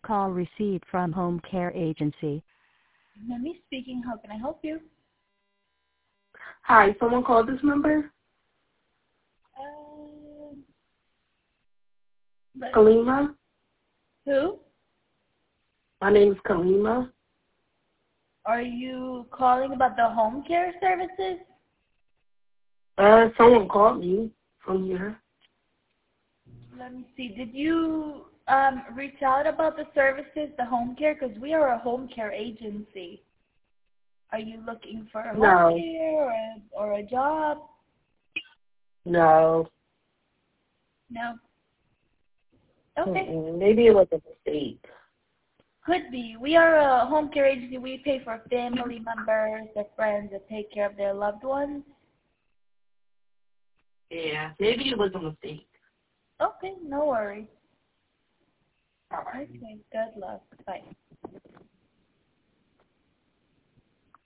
Call received from Home Care Agency. Mimi speaking. How can I help you? Hi, someone called this number? Kalima? Who? My name is Kalima. Are you calling about the home care services? Someone called me from here. Let me see. Did you reach out about the services, the home care? Because we are a home care agency. Are you looking for home care or a job? No. No. Okay. Maybe it was a mistake. Could be. We are a home care agency. We pay for family members, their friends that take care of their loved ones. Yeah, maybe it was a mistake. Okay, no worries. All right. Okay, good luck. Bye.